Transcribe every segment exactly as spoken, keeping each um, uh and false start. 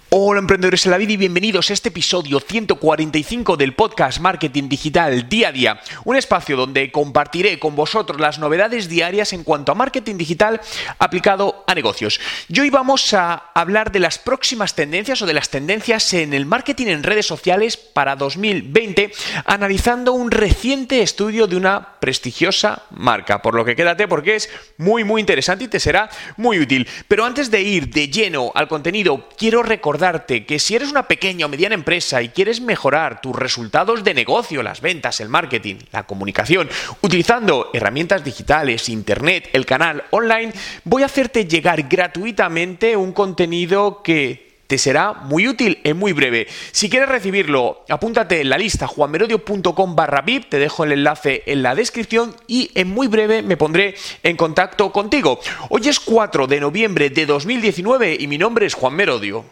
Hola emprendedores en la vida y bienvenidos a este episodio ciento cuarenta y cinco del podcast Marketing Digital Día a Día, un espacio donde compartiré con vosotros las novedades diarias en cuanto a marketing digital aplicado a negocios. Y hoy vamos a hablar de las próximas tendencias o de las tendencias en el marketing en redes sociales para dos mil veinte, analizando un reciente estudio de una prestigiosa marca, por lo que quédate porque es muy muy interesante y te será muy útil. Pero antes de ir de lleno al contenido, quiero recordar que si eres una pequeña o mediana empresa y quieres mejorar tus resultados de negocio, las ventas, el marketing, la comunicación, utilizando herramientas digitales, internet, el canal online, voy a hacerte llegar gratuitamente un contenido que te será muy útil en muy breve. Si quieres recibirlo, apúntate en la lista juanmerodio.com barra VIP, te dejo el enlace en la descripción y en muy breve me pondré en contacto contigo. Hoy es cuatro de noviembre de dos mil diecinueve y mi nombre es Juan Merodio.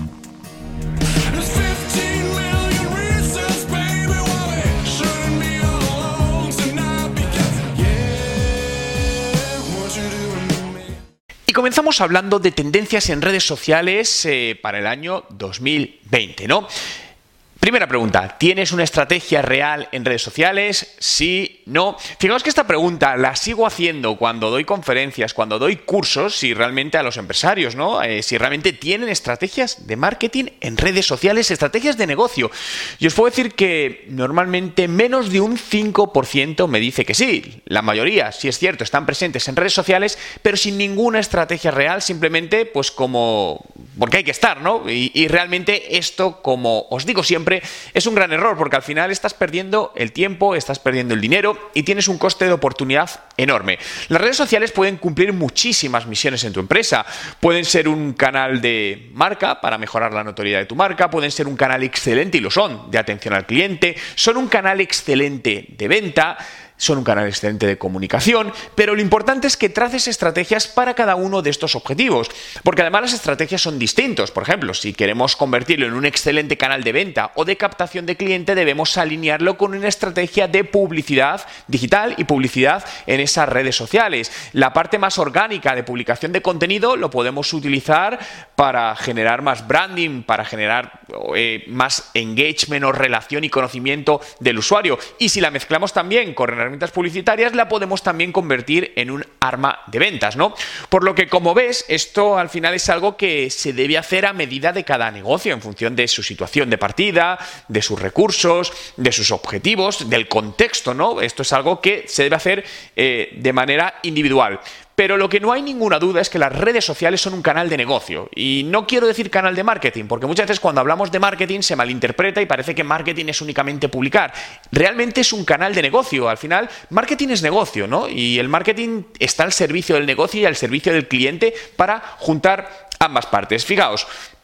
Y comenzamos hablando de tendencias en redes sociales eh, para el año dos mil veinte, ¿no? Primera pregunta, ¿tienes una estrategia real en redes sociales? Sí, no. Fijaos que esta pregunta la sigo haciendo cuando doy conferencias, cuando doy cursos, si realmente a los empresarios, ¿no? Eh, si realmente tienen estrategias de marketing en redes sociales, estrategias de negocio. Y os puedo decir que normalmente menos de un cinco por ciento me dice que sí. La mayoría, sí es cierto, están presentes en redes sociales, pero sin ninguna estrategia real, simplemente pues como porque hay que estar, ¿no? Y, y realmente esto, como os digo siempre, es un gran error porque al final estás perdiendo el tiempo, estás perdiendo el dinero y tienes un coste de oportunidad enorme. Las redes sociales pueden cumplir muchísimas misiones en tu empresa. Pueden ser un canal de marca para mejorar la notoriedad de tu marca, pueden ser un canal excelente, y lo son, de atención al cliente, son un canal excelente de venta, son un canal excelente de comunicación, pero lo importante es que traces estrategias para cada uno de estos objetivos, porque además las estrategias son distintos. Por ejemplo, si queremos convertirlo en un excelente canal de venta o de captación de cliente, debemos alinearlo con una estrategia de publicidad digital y publicidad en esas redes sociales. La parte más orgánica de publicación de contenido lo podemos utilizar para generar más branding, para generar eh, más engagement o relación y conocimiento del usuario. Y si la mezclamos también con herramientas publicitarias, la podemos también convertir en un arma de ventas, ¿no? Por lo que, como ves, esto al final es algo que se debe hacer a medida de cada negocio, en función de su situación de partida, de sus recursos, de sus objetivos, del contexto, ¿no? Esto es algo que se debe hacer eh, de manera individual. Pero lo que no hay ninguna duda es que las redes sociales son un canal de negocio. Y no quiero decir canal de marketing, porque muchas veces cuando hablamos de marketing se malinterpreta y parece que marketing es únicamente publicar. Realmente es un canal de negocio. Al final, marketing es negocio, ¿no? Y el marketing está al servicio del negocio y al servicio del cliente para juntar ambas partes. Fijaos,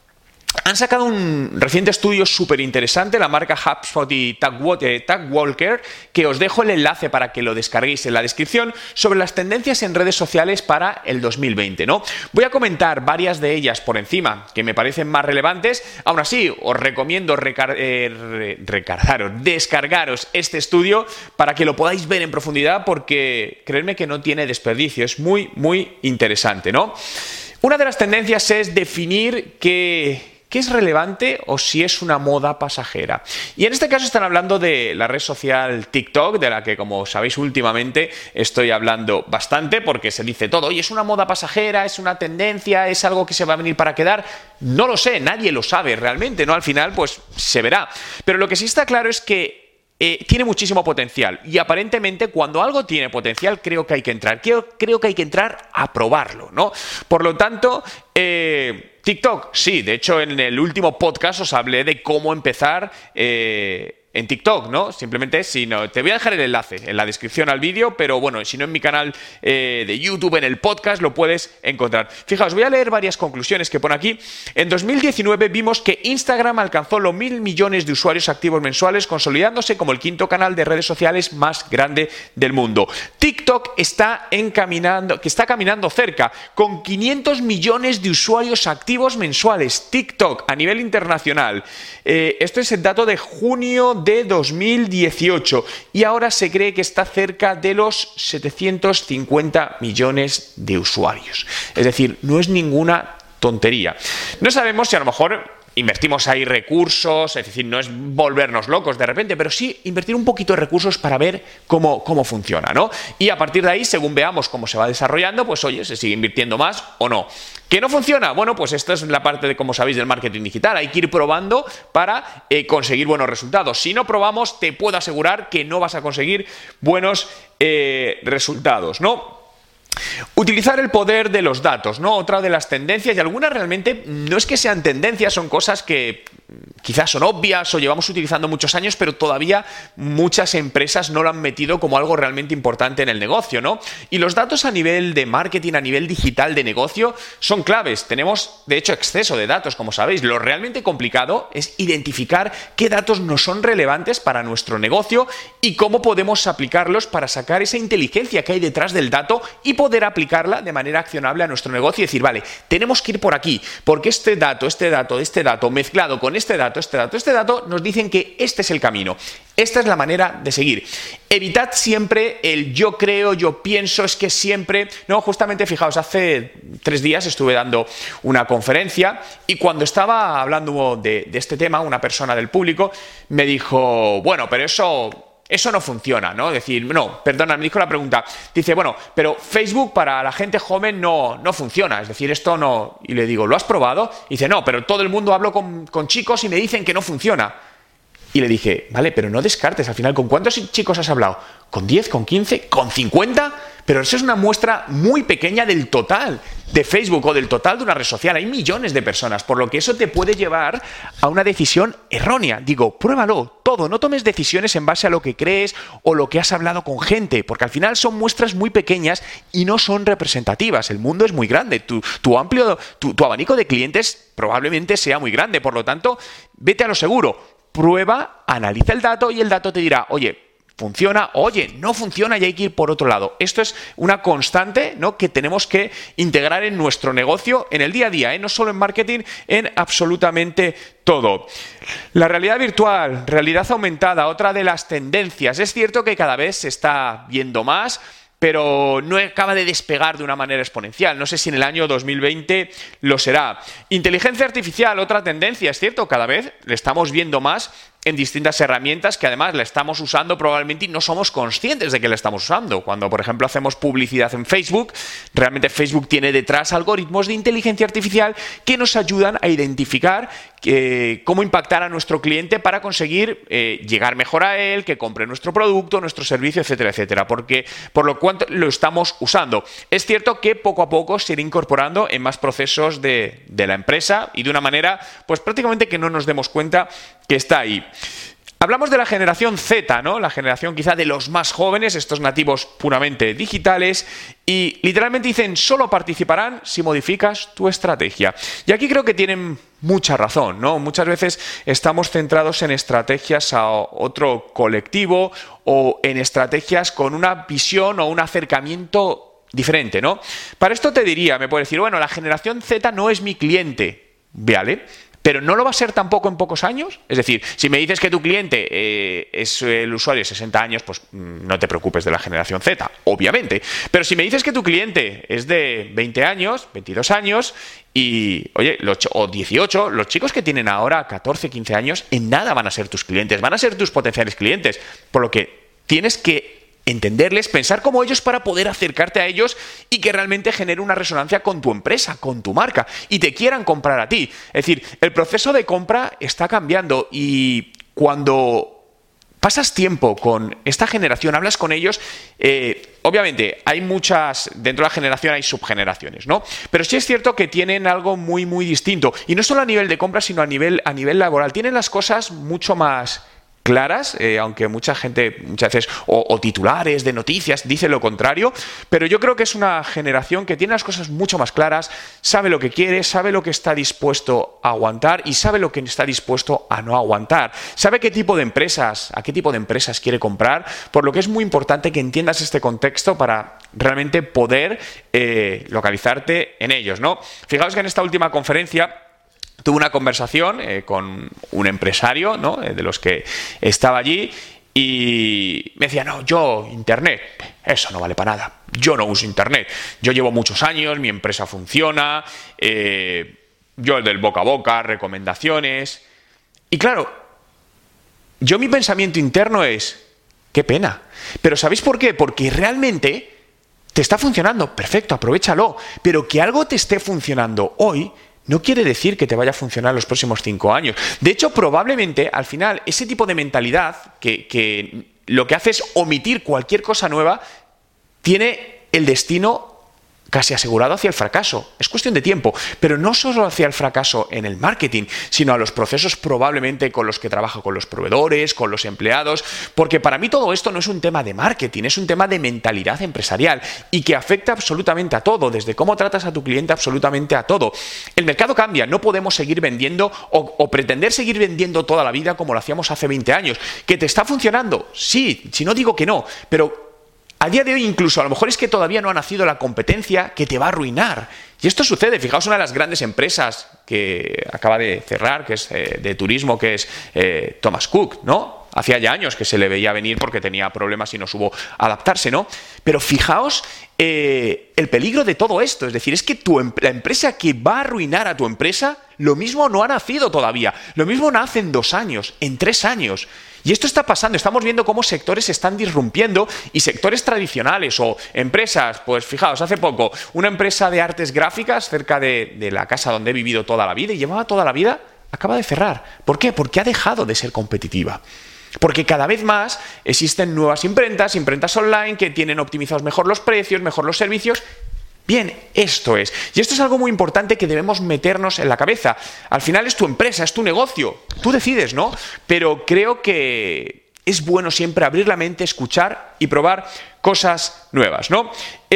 han sacado un reciente estudio súper interesante, la marca HubSpot y TagWalker, que os dejo el enlace para que lo descarguéis en la descripción, sobre las tendencias en redes sociales para el dos mil veinte, ¿no? Voy a comentar varias de ellas por encima, que me parecen más relevantes. Aún así, os recomiendo recar eh, re recargaros, descargaros este estudio para que lo podáis ver en profundidad, porque creedme que no tiene desperdicio, es muy, muy interesante, ¿no? Una de las tendencias es definir que ¿qué es relevante o si es una moda pasajera? Y en este caso están hablando de la red social TikTok, de la que, como sabéis, últimamente estoy hablando bastante porque se dice todo. Oye, ¿es una moda pasajera? ¿Es una tendencia? ¿Es algo que se va a venir para quedar? No lo sé, nadie lo sabe realmente, ¿no? Al final, pues, se verá. Pero lo que sí está claro es que Eh, tiene muchísimo potencial y aparentemente cuando algo tiene potencial creo que hay que entrar, creo, creo que hay que entrar a probarlo, ¿no? Por lo tanto, eh, TikTok, sí, de hecho en el último podcast os hablé de cómo empezar eh, en TikTok, ¿no? Simplemente, si no, te voy a dejar el enlace en la descripción al vídeo, pero bueno, si no en mi canal eh, de YouTube, en el podcast, lo puedes encontrar. Fijaos, voy a leer varias conclusiones que pone aquí. En dos mil diecinueve vimos que Instagram alcanzó los mil millones de usuarios activos mensuales, consolidándose como el quinto canal de redes sociales más grande del mundo. TikTok está encaminando, que está caminando cerca, con quinientos millones de usuarios activos mensuales. TikTok a nivel internacional. Eh, esto es el dato de junio de dos mil dieciocho y ahora se cree que está cerca de los setecientos cincuenta millones de usuarios. Es decir, no es ninguna tontería. No sabemos si a lo mejor invertimos ahí recursos, es decir, no es volvernos locos de repente, pero sí invertir un poquito de recursos para ver cómo, cómo funciona, ¿no? Y a partir de ahí, según veamos cómo se va desarrollando, pues oye, se sigue invirtiendo más o no. ¿Que no funciona? Bueno, pues esta es la parte de, como sabéis, del marketing digital. Hay que ir probando para eh, conseguir buenos resultados. Si no probamos, te puedo asegurar que no vas a conseguir buenos eh, resultados, ¿no? Utilizar el poder de los datos, ¿no? Otra de las tendencias, y algunas realmente no es que sean tendencias, son cosas que quizás son obvias o llevamos utilizando muchos años, pero todavía muchas empresas no lo han metido como algo realmente importante en el negocio, ¿no? Y los datos a nivel de marketing, a nivel digital de negocio, son claves. Tenemos, de hecho, exceso de datos, como sabéis. Lo realmente complicado es identificar qué datos no son relevantes para nuestro negocio y cómo podemos aplicarlos para sacar esa inteligencia que hay detrás del dato y poder aplicarla de manera accionable a nuestro negocio y decir, vale, tenemos que ir por aquí, porque este dato, este dato, este dato, mezclado con este dato, este dato, este dato, nos dicen que este es el camino. Esta es la manera de seguir. Evitad siempre el yo creo, yo pienso, es que siempre... No, justamente, fijaos, hace tres días estuve dando una conferencia y cuando estaba hablando de, de este tema, una persona del público me dijo, bueno, pero eso... Eso no funciona, ¿no? Es decir, no, perdona, me dijo la pregunta. Dice, bueno, pero Facebook para la gente joven no, no funciona. Es decir, esto no... Y le digo, ¿lo has probado? Y dice, no, pero todo el mundo hablo con, con chicos y me dicen que no funciona. Y le dije, vale, pero no descartes. Al final, ¿con cuántos chicos has hablado? ¿Con diez? ¿Con quince? ¿Con cincuenta? Pero eso es una muestra muy pequeña del total de Facebook o del total de una red social. Hay millones de personas, por lo que eso te puede llevar a una decisión errónea. Digo, pruébalo todo, no tomes decisiones en base a lo que crees o lo que has hablado con gente, porque al final son muestras muy pequeñas y no son representativas. El mundo es muy grande, tu, tu amplio, tu, tu abanico de clientes probablemente sea muy grande, por lo tanto, vete a lo seguro, prueba, analiza el dato y el dato te dirá, oye, funciona, oye, no funciona y hay que ir por otro lado. Esto es una constante, ¿no?, que tenemos que integrar en nuestro negocio, en el día a día, ¿eh? No solo en marketing, en absolutamente todo. La realidad virtual, realidad aumentada, otra de las tendencias. Es cierto que cada vez se está viendo más, pero no acaba de despegar de una manera exponencial. No sé si en el año dos mil veinte lo será. Inteligencia artificial, otra tendencia, es cierto, cada vez le estamos viendo más en distintas herramientas que además la estamos usando probablemente y no somos conscientes de que la estamos usando. Cuando, por ejemplo, hacemos publicidad en Facebook, realmente Facebook tiene detrás algoritmos de inteligencia artificial que nos ayudan a identificar eh, cómo impactar a nuestro cliente para conseguir eh, llegar mejor a él, que compre nuestro producto, nuestro servicio, etcétera, etcétera. Porque, por lo cual lo estamos usando. Es cierto que poco a poco se irá incorporando en más procesos de, de la empresa y de una manera, pues prácticamente que no nos demos cuenta que está ahí. Hablamos de la generación Z, ¿no? La generación quizá de los más jóvenes, estos nativos puramente digitales, y literalmente dicen, solo participarán si modificas tu estrategia. Y aquí creo que tienen mucha razón, ¿no? Muchas veces estamos centrados en estrategias a otro colectivo o en estrategias con una visión o un acercamiento diferente, ¿no? Para esto te diría, me puede decir, bueno, la generación Z no es mi cliente, ¿vale? Pero no lo va a ser tampoco en pocos años. Es decir, si me dices que tu cliente eh, es el usuario de sesenta años, pues no te preocupes de la generación Z, obviamente. Pero si me dices que tu cliente es de veinte años, veintidós años, y, oye, los, o dieciocho, los chicos que tienen ahora catorce, quince años, en nada van a ser tus clientes, van a ser tus potenciales clientes. Por lo que tienes que entenderles, pensar como ellos para poder acercarte a ellos y que realmente genere una resonancia con tu empresa, con tu marca y te quieran comprar a ti. Es decir, el proceso de compra está cambiando y cuando pasas tiempo con esta generación, hablas con ellos, eh, obviamente hay muchas, dentro de la generación hay subgeneraciones, ¿no? Pero sí es cierto que tienen algo muy, muy distinto y no solo a nivel de compra, sino a nivel, a nivel laboral. Tienen las cosas mucho más claras, eh, aunque mucha gente, muchas veces, o, o titulares de noticias dicen lo contrario, pero yo creo que es una generación que tiene las cosas mucho más claras, sabe lo que quiere, sabe lo que está dispuesto a aguantar y sabe lo que está dispuesto a no aguantar. Sabe qué tipo de empresas, a qué tipo de empresas quiere comprar, por lo que es muy importante que entiendas este contexto para realmente poder eh, localizarte en ellos, ¿no? Fijaos que en esta última conferencia tuve una conversación eh, con un empresario, ¿no?, de los que estaba allí y me decía, no, yo Internet, eso no vale para nada, yo no uso Internet, yo llevo muchos años, mi empresa funciona, eh, yo el del boca a boca, recomendaciones. Y claro, yo mi pensamiento interno es, qué pena. Pero ¿sabéis por qué? Porque realmente te está funcionando, perfecto, aprovéchalo. Pero que algo te esté funcionando hoy no quiere decir que te vaya a funcionar los próximos cinco años. De hecho, probablemente, al final, ese tipo de mentalidad que, que lo que hace es omitir cualquier cosa nueva, tiene el destino casi asegurado hacia el fracaso. Es cuestión de tiempo, pero no solo hacia el fracaso en el marketing, sino a los procesos probablemente con los que trabaja con los proveedores, con los empleados, porque para mí todo esto no es un tema de marketing, es un tema de mentalidad empresarial y que afecta absolutamente a todo, desde cómo tratas a tu cliente absolutamente a todo. El mercado cambia, no podemos seguir vendiendo o, o pretender seguir vendiendo toda la vida como lo hacíamos hace veinte años. ¿Que te está funcionando? Sí, si no digo que no, pero a día de hoy incluso a lo mejor es que todavía no ha nacido la competencia que te va a arruinar. Y esto sucede. Fijaos, una de las grandes empresas que acaba de cerrar, que es eh, de turismo, que es eh, Thomas Cook, ¿no? Hacía ya años que se le veía venir porque tenía problemas y no supo adaptarse, ¿no? Pero fijaos eh, el peligro de todo esto. Es decir, es que tu, la empresa que va a arruinar a tu empresa, lo mismo no ha nacido todavía. Lo mismo nace en dos años, en tres años. Y esto está pasando, estamos viendo cómo sectores se están disrumpiendo y sectores tradicionales o empresas, pues fijaos, hace poco una empresa de artes gráficas cerca de, de la casa donde he vivido toda la vida y llevaba toda la vida, acaba de cerrar. ¿Por qué? Porque ha dejado de ser competitiva. Porque cada vez más existen nuevas imprentas, imprentas online que tienen optimizados mejor los precios, mejor los servicios. Bien, esto es. Y esto es algo muy importante que debemos meternos en la cabeza. Al final es tu empresa, es tu negocio. Tú decides, ¿no? Pero creo que es bueno siempre abrir la mente, escuchar y probar cosas nuevas, ¿no?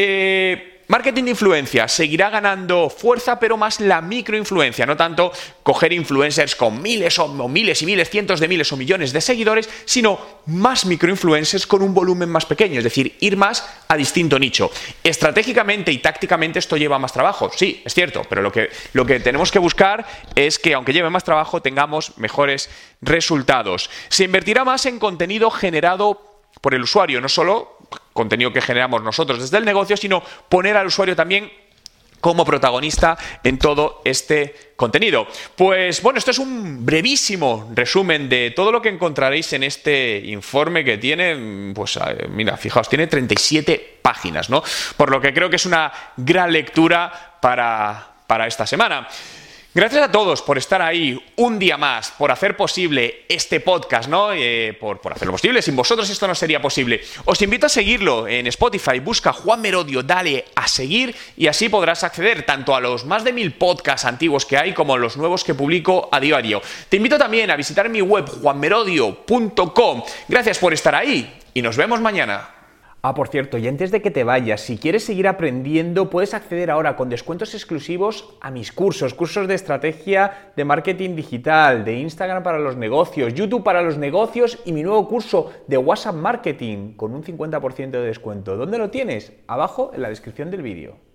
Eh... Marketing de influencia seguirá ganando fuerza, pero más la microinfluencia, no tanto coger influencers con miles o, o miles y miles, cientos de miles o millones de seguidores, sino más microinfluencers con un volumen más pequeño, es decir, ir más a distinto nicho. Estratégicamente y tácticamente esto lleva más trabajo, sí, es cierto, pero lo que, lo que tenemos que buscar es que, aunque lleve más trabajo, tengamos mejores resultados. Se invertirá más en contenido generado por el usuario, no solo contenido que generamos nosotros desde el negocio, sino poner al usuario también como protagonista en todo este contenido. Pues bueno, esto es un brevísimo resumen de todo lo que encontraréis en este informe que tiene, pues mira, fijaos, tiene treinta y siete páginas, ¿no? Por lo que creo que es una gran lectura para, para esta semana. Gracias a todos por estar ahí un día más, por hacer posible este podcast, ¿no? Eh, por, por hacerlo posible. Sin vosotros esto no sería posible. Os invito a seguirlo en Spotify. Busca Juan Merodio, dale a seguir y así podrás acceder tanto a los más de mil podcasts antiguos que hay como a los nuevos que publico a diario. Te invito también a visitar mi web juan merodio punto com. Gracias por estar ahí y nos vemos mañana. Ah, por cierto, y antes de que te vayas, si quieres seguir aprendiendo, puedes acceder ahora con descuentos exclusivos a mis cursos, cursos de estrategia de marketing digital, de Instagram para los negocios, YouTube para los negocios y mi nuevo curso de WhatsApp Marketing con un cincuenta por ciento de descuento. ¿Dónde lo tienes? Abajo en la descripción del vídeo.